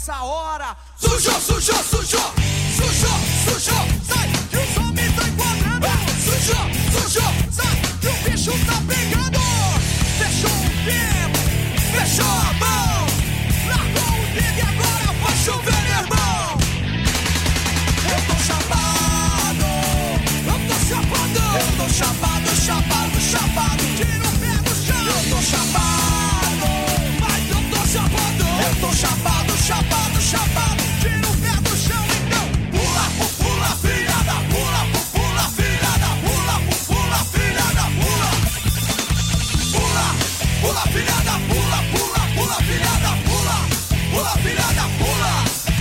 essa hora. Sujou, sujou, sujou, sujou, sujou, sai, que os homens estão enquadrando. Sujou, sujou, sai, que o bicho tá pegando. Fechou o tempo, fechou a mão, largou o dedo e agora vai chover, irmão. Eu tô chapado, eu tô chapado, eu tô chapado, chapado, chapado, tira o pé do chão. Eu tô chapado, mas eu tô chapado, eu tô chapado, chapado, chapado, tira o pé do chão. Então pula, pula, filha da pula, pula, filha da pula, pula, filha da pula, pula, pula, filha da pula, pula, pula, filha da pula, pula, filha da pula.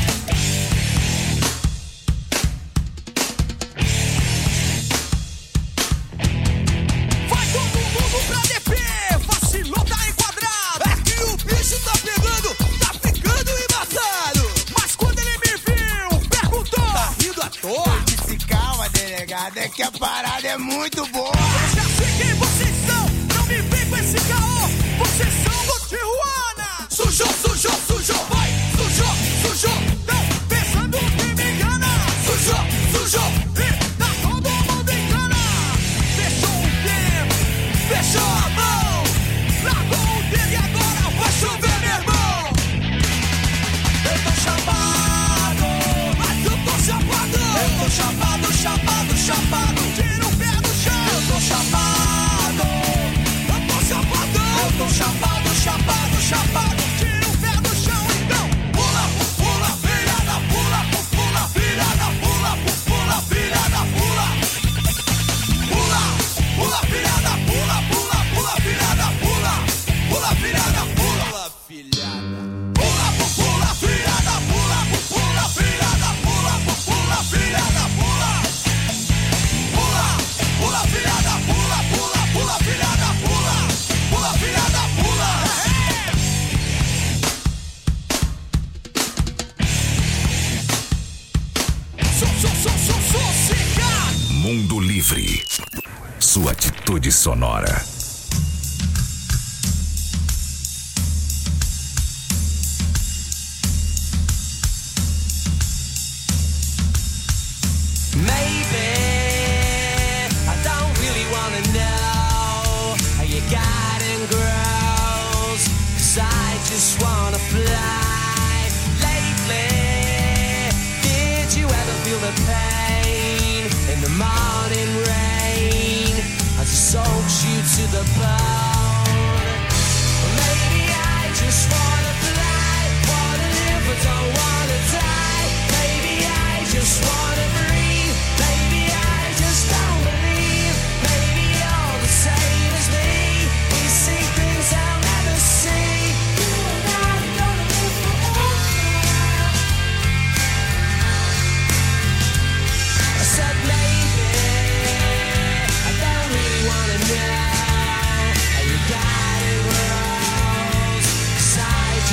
Vai todo mundo pra DP, vacilou, tá enquadrado. É que o bicho tá pegando, tá ficando embaçado. Mas quando ele me viu, perguntou: tá rindo à toa? Eu disse calma, delegado, é que a parada é muito boa. Eu já sei quem vocês são, não me vem com esse caô. Vocês são do Tijuana. Sujou, sujou, sujou, vai, sujou, sujou. Tão pensando que me engana. Sujou, sujou, e tá todo mundo em cana. Fechou o tempo, fechou a mão, largou o dedo e agora vai chover, meu irmão. Eu tô chapado, mas eu tô chapado. Eu tô chapado, chapado, chapado, tira o pé do chão. Eu tô chapado, eu tô chapado, eu tô chapado, chapado, chapado, tira o pé do chão. Então pula, pula, filha da pula, pula, filha da pula, pula, filha da pula, pula, pula, filha da pula, pula, pula, filha da pula, pula, filha da pula, filha da pula, pula, filha da pula, pula, filha da pula, pula, filha da pula, pula, pula, filha da pula, pula, pula, filha da pula, pula, filha da pula. Sossegado. Mundo Livre. Sua atitude sonora. Maybe I don't really wanna know how you got and grows, 'cause I just wanna fly. Lately, did you ever feel the pain in the morning rain as it soaks you to the bone? Or maybe I just wanna fly, wanna live but don't wanna die. Maybe I just wanna breathe, maybe I just don't believe. Maybe you're the same as me, we see things I'll never see. You and I gonna live forever. I said maybe I don't really wanna know how you got it rose, 'cause I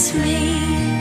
kiss me.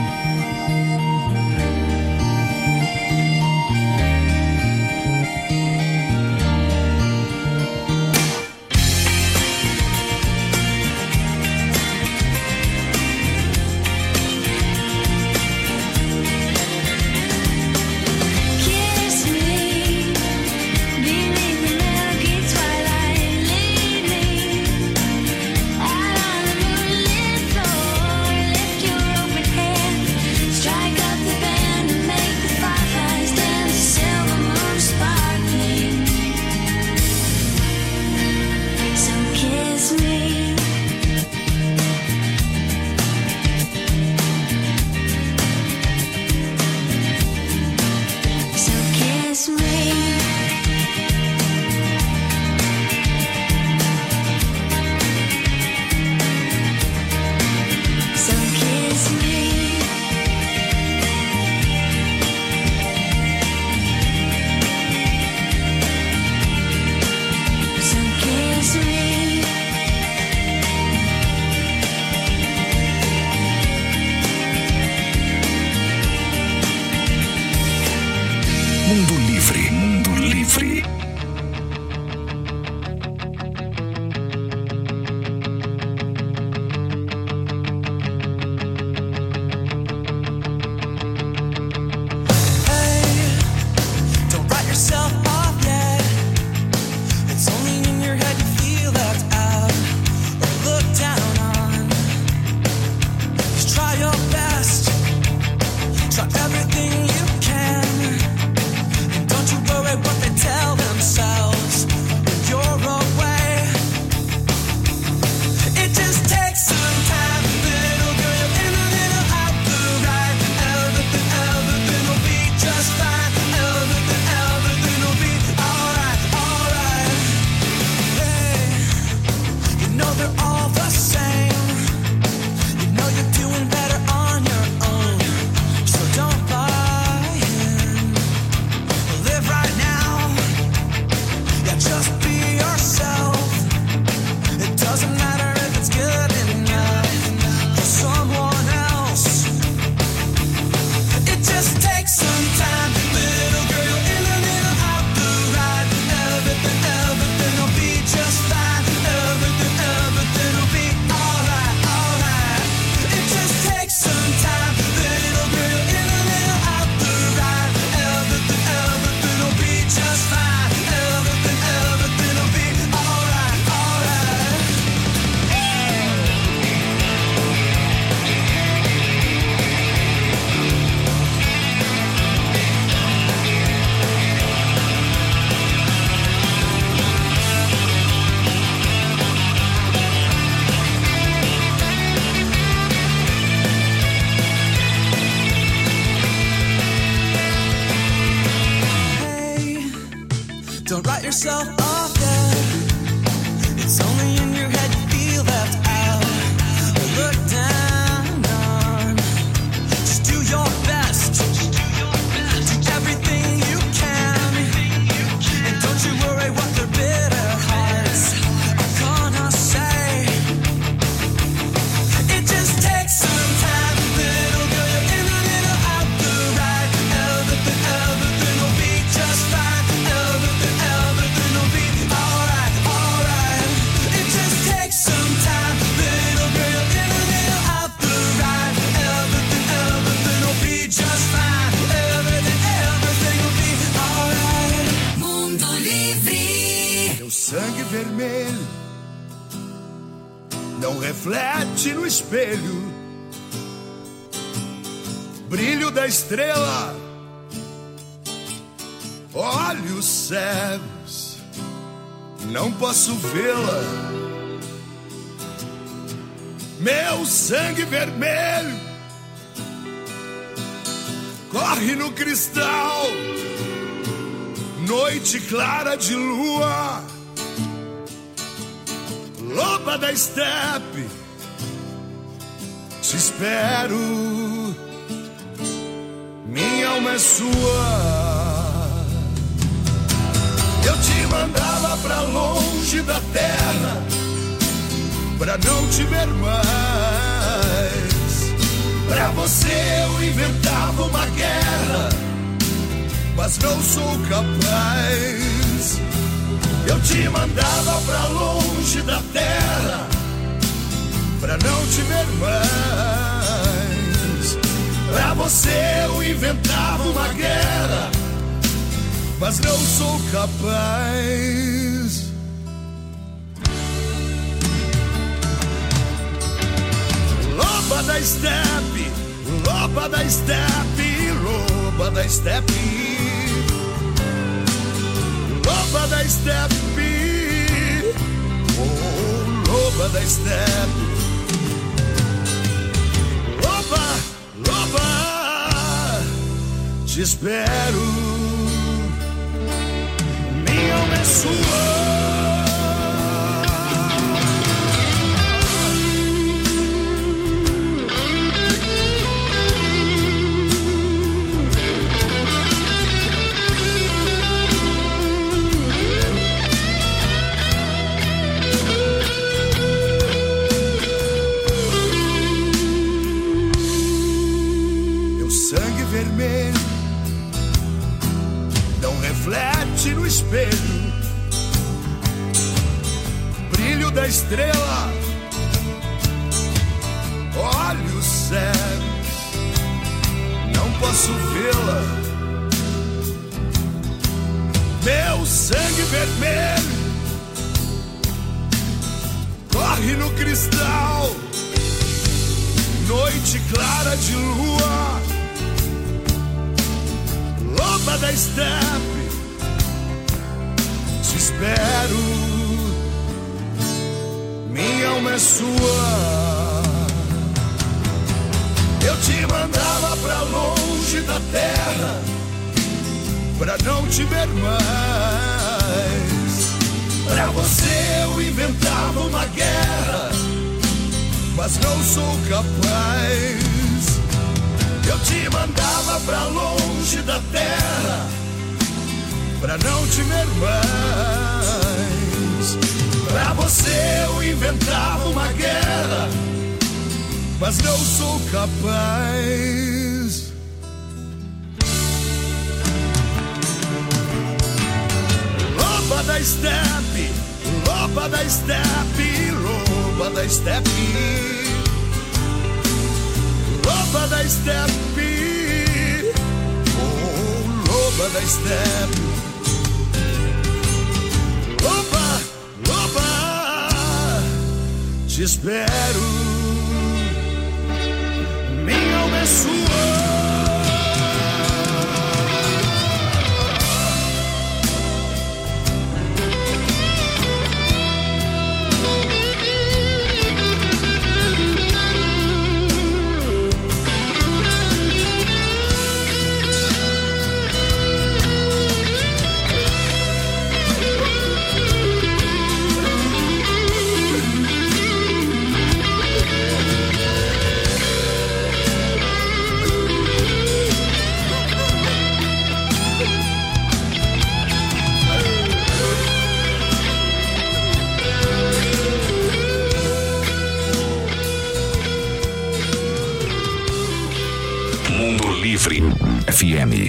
Mundo Livre, Mundo Livre. Don't write yourself off yet. It's only in your head you feel left out or looked down on. Just do your best. Do everything you can. And don't you worry what their bitter hearts are gonna say. It just takes some time, little girl. You're in a little out the right. Everything will be just fine. Everything will be alright, alright. It just takes some time, little girl. You're in a little out the right. Everything will be just fine. Everything will be alright. Mundo Livre. Teu sangue vermelho não reflete no espelho brilho da estrela. Olhos cegos, não posso vê-la. Meu sangue vermelho corre no cristal, noite clara de lua. Loba da estepe, te espero, minha alma é sua. Eu te mandava pra longe da terra, pra não te ver mais. mas não sou capaz. Eu te mandava pra longe da terra, pra não te ver mais. Pra você eu inventava uma guerra, mas não sou capaz. Loba da steppe, loba da steppe, loba da steppe, loba da steppe, oh, loba da steppe. Loba, loba, te espero, minha alma é sua. Vermelho não reflete no espelho brilho da estrela. Olho o céu, não posso vê-la. Meu sangue vermelho corre no cristal, noite clara de lua. Loba da steppe, te espero, minha alma é sua. Eu te mandava pra longe da terra, pra não te ver mais. Pra você eu inventava uma guerra, mas não sou capaz. Eu te mandava pra longe da terra, pra não te ver mais. Pra você eu inventava uma guerra, mas não sou capaz. Loba da steppe, loba da steppe, loba da steppe, loba da steppe, oh, loba da steppe. Loba, loba, te espero, minha alma é sua. Livre FM.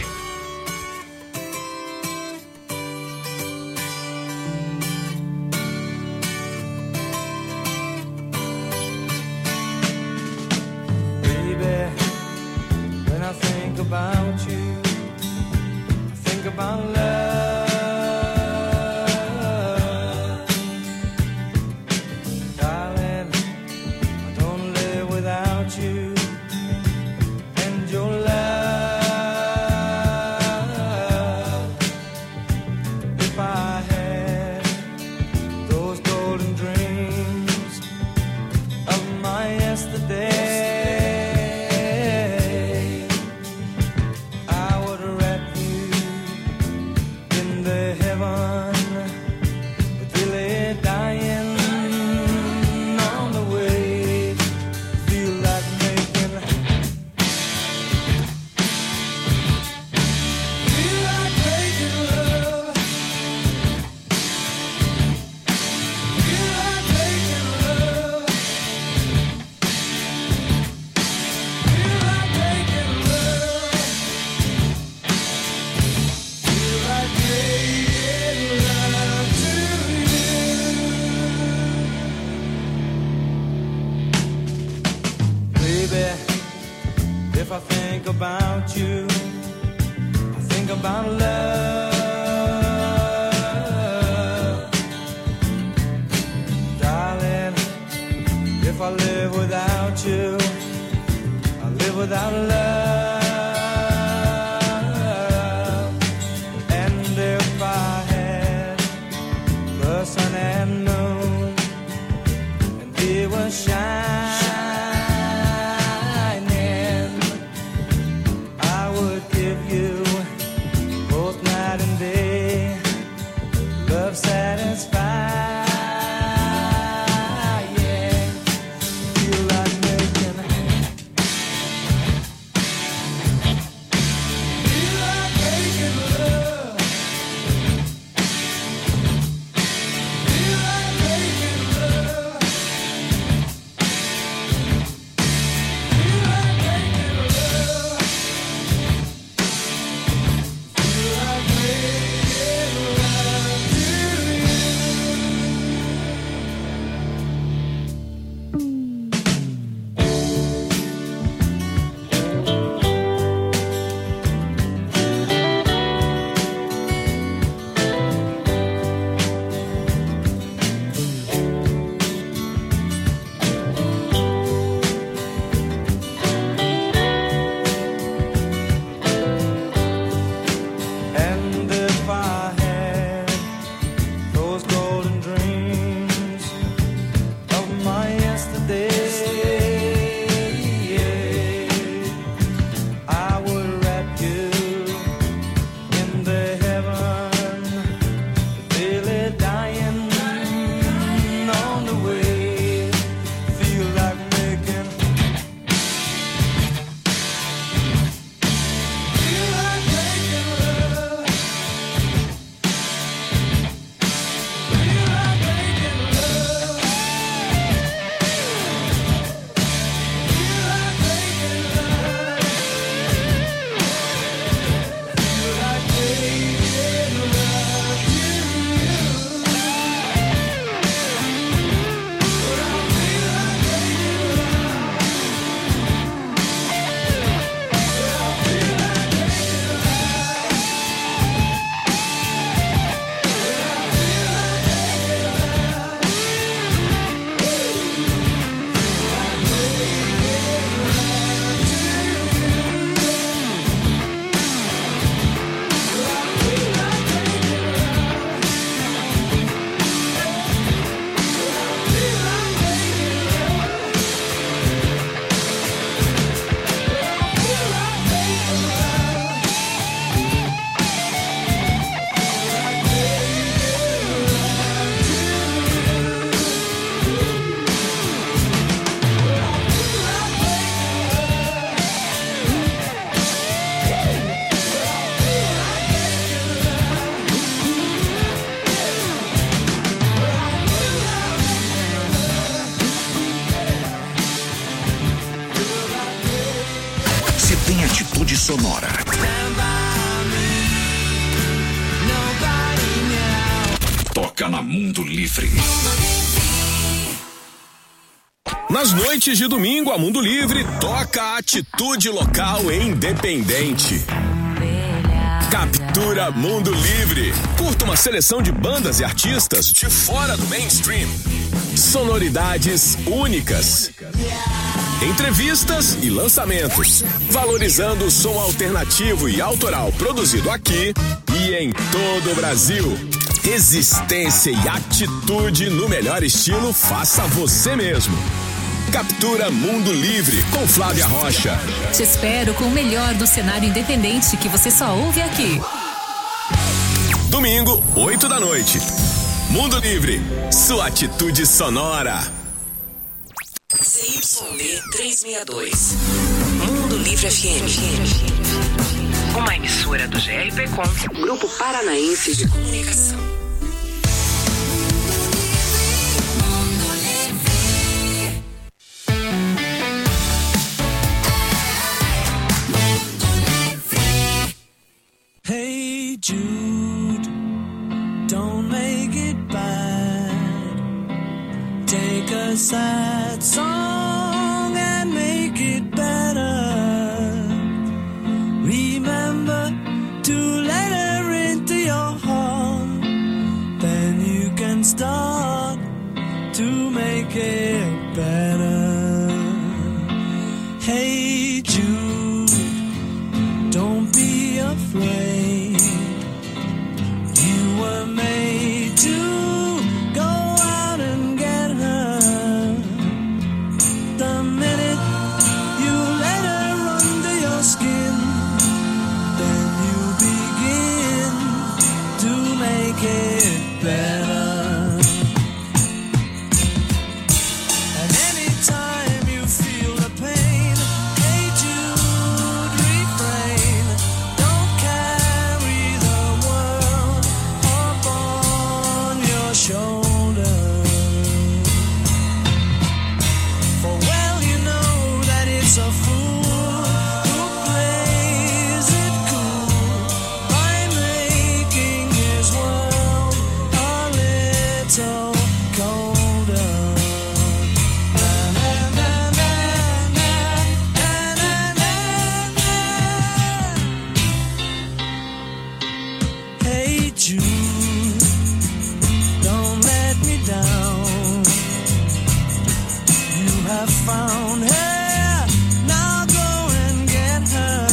Dying on the way, feel like maybe baby, if I think about you, I think about love. Darling, if I live without you, I live without love. And if I had the sun and moon, and they were shining, I would give you both night and day love satisfied. Sonora. Toca na Mundo Livre. Nas noites de domingo, a Mundo Livre toca a atitude local e independente. Captura Mundo Livre. Curta uma seleção de bandas e artistas de fora do mainstream. Sonoridades únicas. Entrevistas e lançamentos, valorizando o som alternativo e autoral produzido aqui e em todo o Brasil. Resistência e atitude no melhor estilo, faça você mesmo. Captura Mundo Livre com Flávia Rocha. Te espero com o melhor do cenário independente que você só ouve aqui. Domingo, 8 da noite. Mundo Livre, sua atitude sonora. CYD 362. Mundo Livre FM. Uma emissora do GRPcom, Grupo Paranaense de Comunicação. Hey Jude, don't make it bad. Take a sad song and make it Hey Jude, don't be afraid. You were made to go out and get her. The minute you let her under your skin, then you begin to make it better. And anytime you feel the pain, hey Jude, refrain. Don't carry the world up on your shoulder. For well you know that it's a fool who plays it cool by making his world a little colder. Na, na, na, na, na, na, na, na. Hey Jude, don't let me down. You have found her, now go and get her.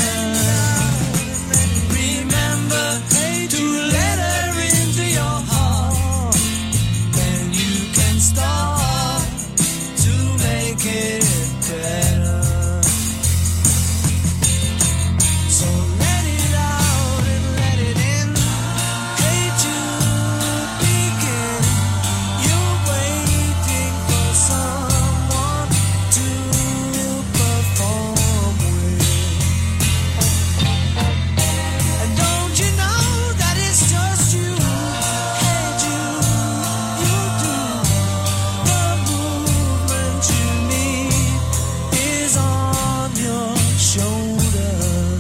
Remember to let her into your heart, then you can start to make it better. So let it out and let it in. Hey Jude, begin. You're waiting for someone to perform with. And don't you know that it's just you? Hey Jude, you do. The movement you need is on your shoulder.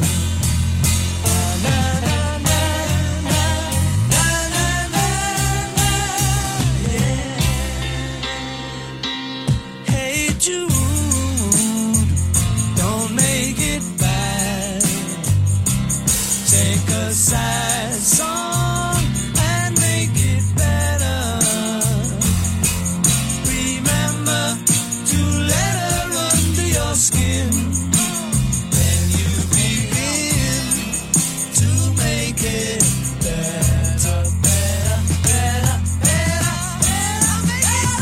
Na, na, na, na, na, na, na, yeah. Hey Jude, don't make it bad. Take a sad song and make it better. Remember to let her under your skin, then you begin to make it better, better, better, better, better, make it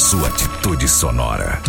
sua atitude sonora.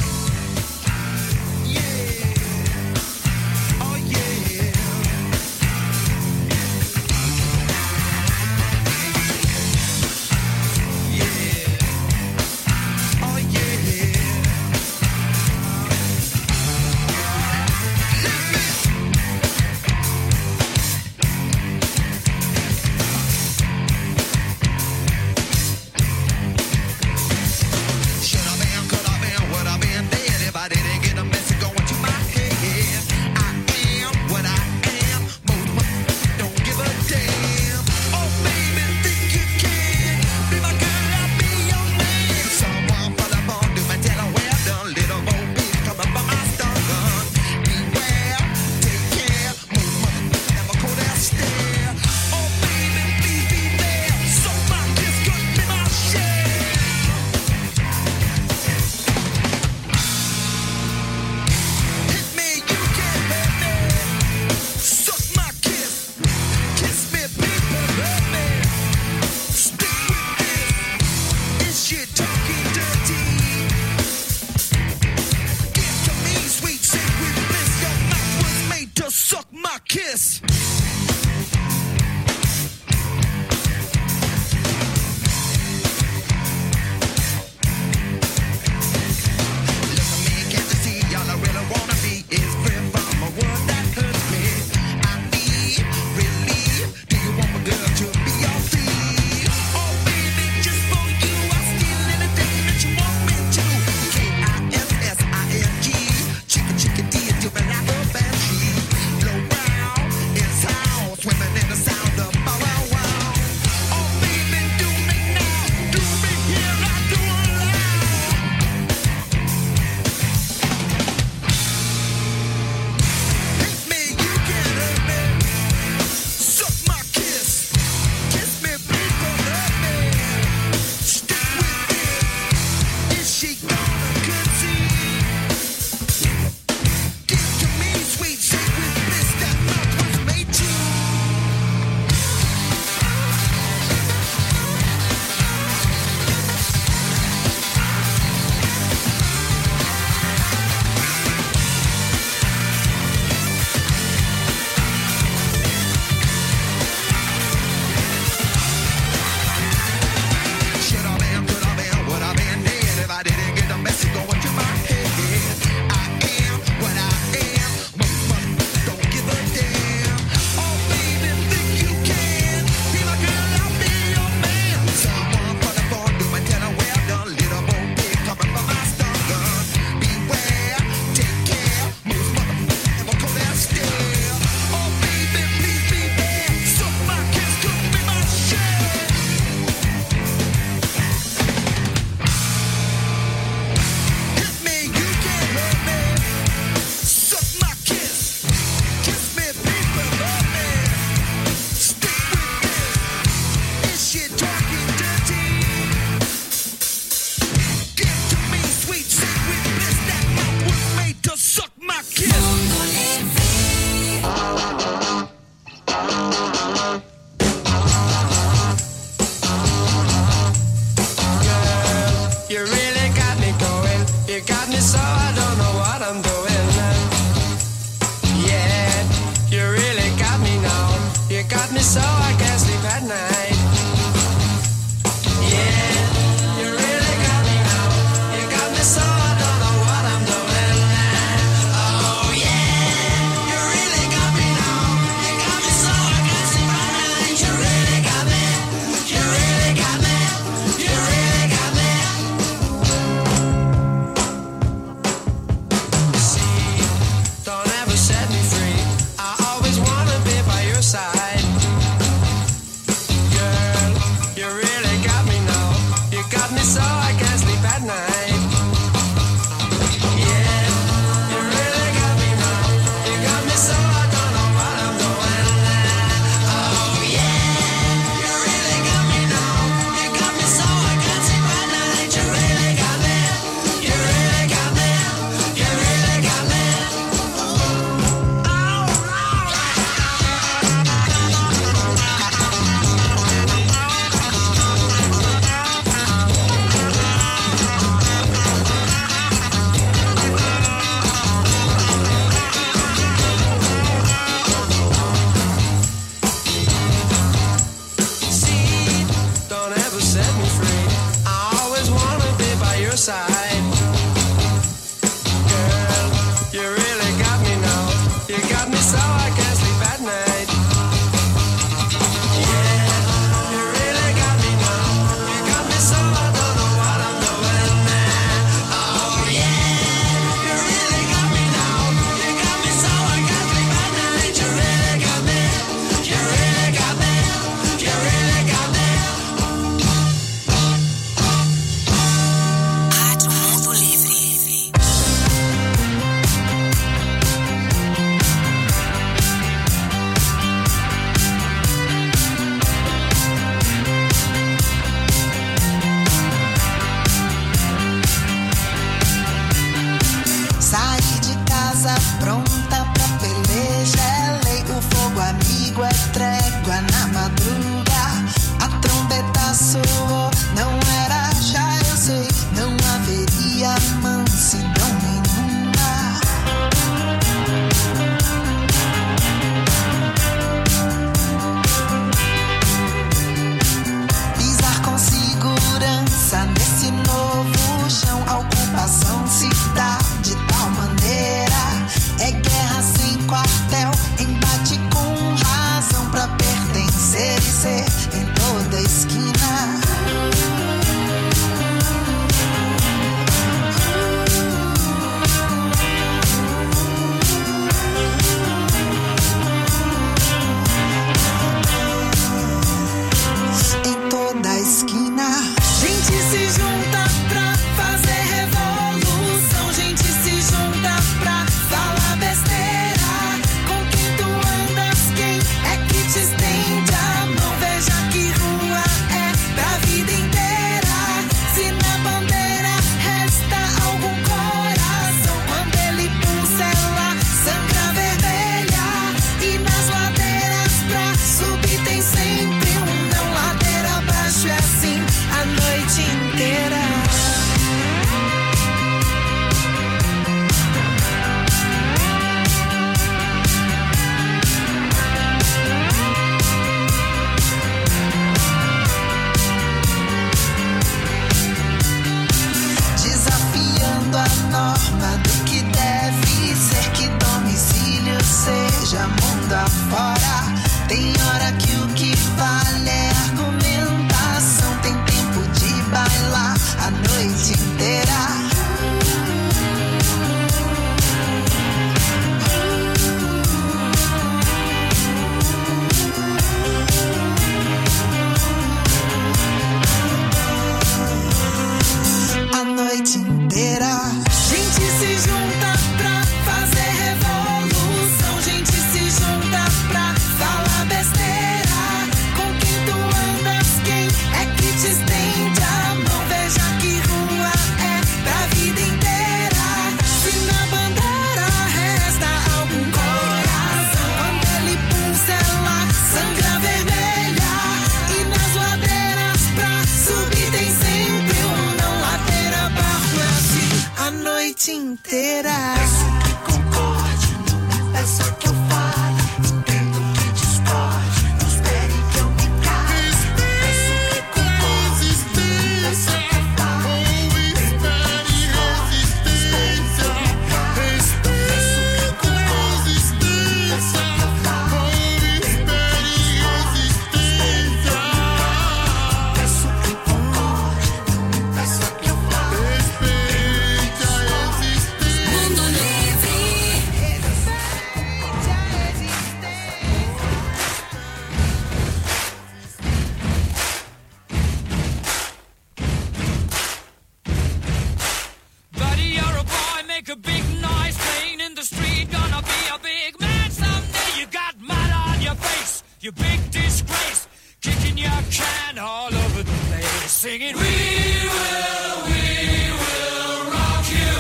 you big disgrace, kicking your can all over the place, singing, we will rock you.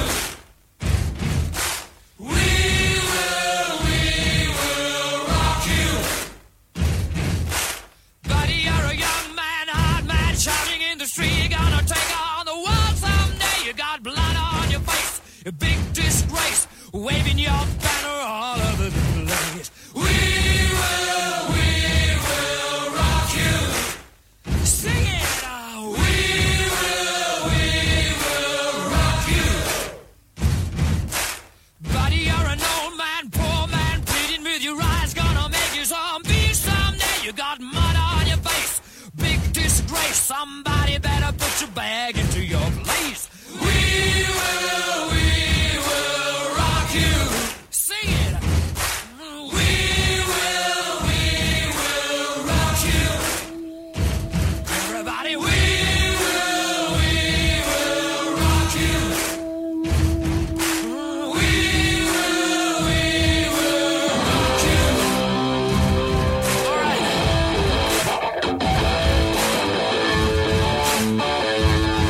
We will rock you. Buddy, you're a young man, hard man, shouting in the street, you're gonna take on the world someday. You got blood on your face, a big disgrace, waving your banner all over the place. We will rock you. Sing it. We will rock you. Buddy, you're an old man, poor man, pleading with your eyes, gonna make you zombie someday. You got mud on your face, big disgrace. Somebody better put your bag into your place. We will rock you. Sing it. We will rock you. Everybody, we will rock you. We will rock you. All right.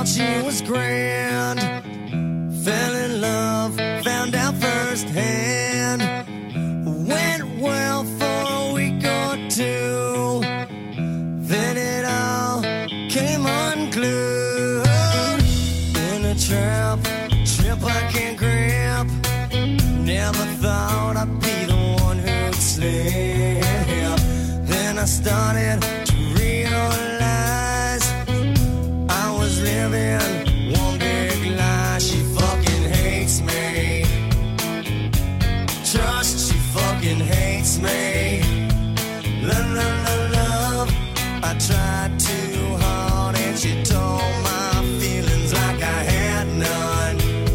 thought she was grand. Fell in love, found out firsthand. Went well for a week or two, then it all came unglued. In a trap I can't grab. Never thought I'd be the one who'd slip. Then I started to realize I was living one big lie. She fucking hates me. Trust, she fucking hates me. Love, love, love, love. I tried too hard and she told my feelings like I had none.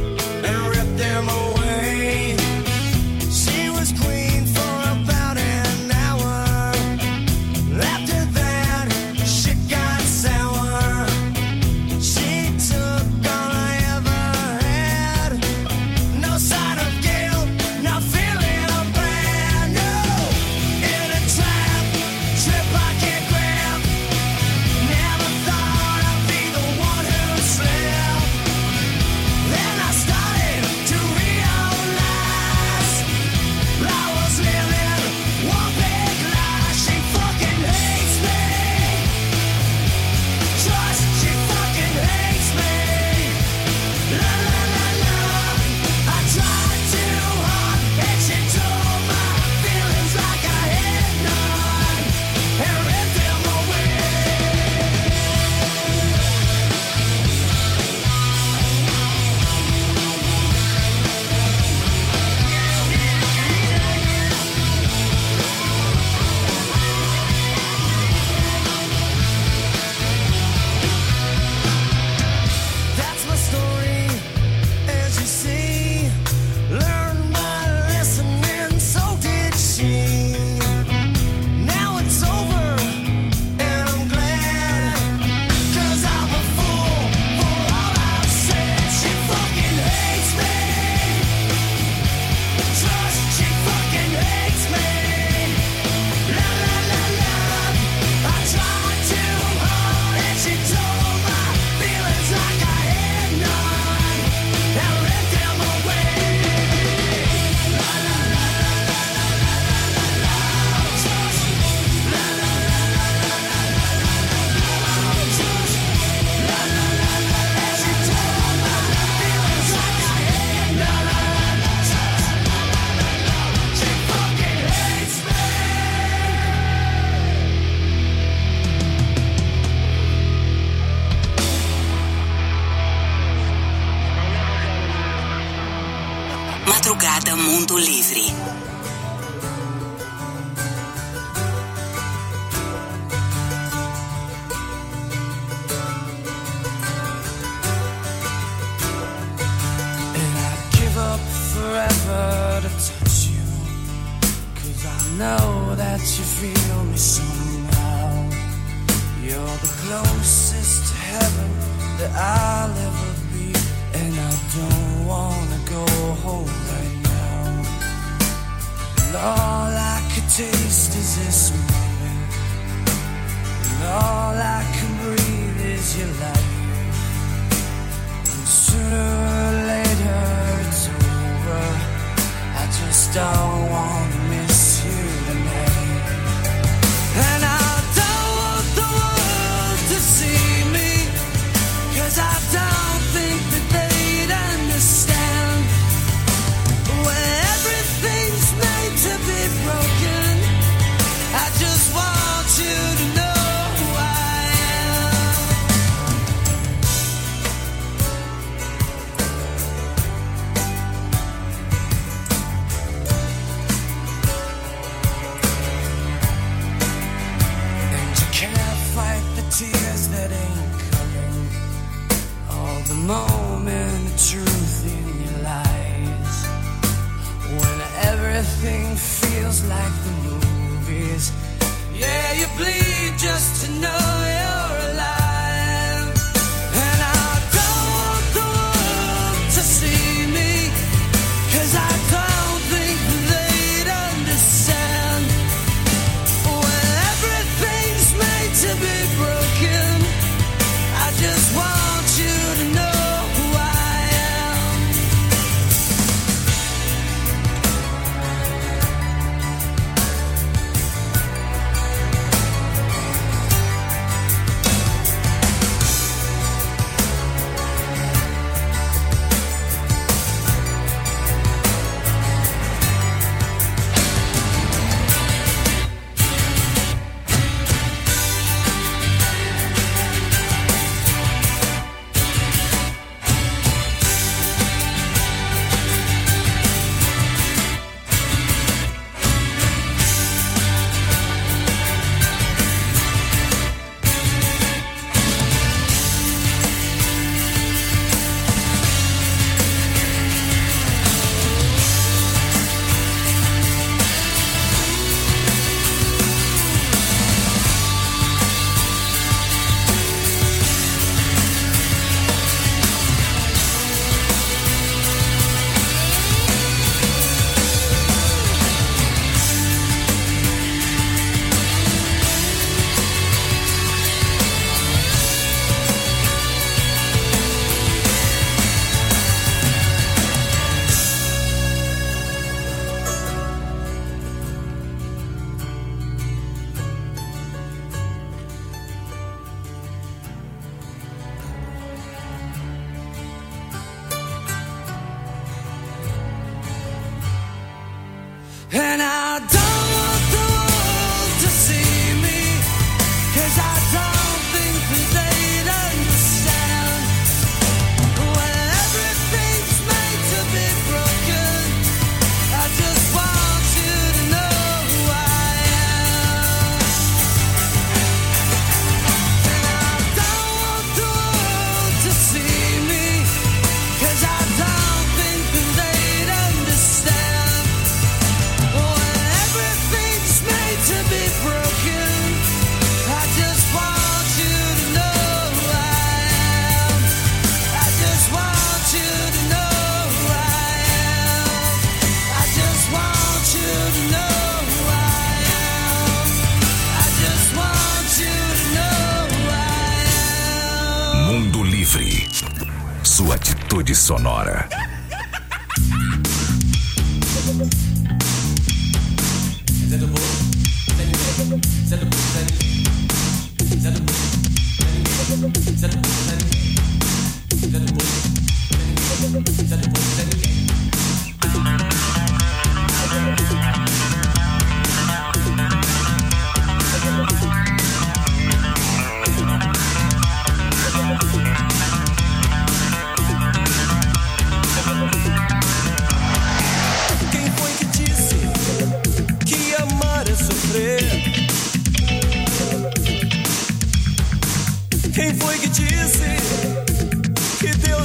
Madrugada Mundo Livre. Forever to touch you, 'cause I know that you feel me somehow. You're the closest to heaven that I'll ever be, and I don't wanna go home right now. And all I could taste is this moment, and all I can breathe is your life. And sooner or later it's over. I just don't wanna miss you tonight. And I don't want the world to see me, 'cause I don't think that they'd understand. When everything's made to be broken, I just want you to know who I am. And you can't fight the tears that ain't coming, all the moment of truth in your lies. When everything feels like the movies, yeah, you bleed just to know you're alive. And I don't want the world to see me, 'cause I don't think they'd understand. When everything's made to be broken, I just want you Livre. Sua atitude sonora. Zé do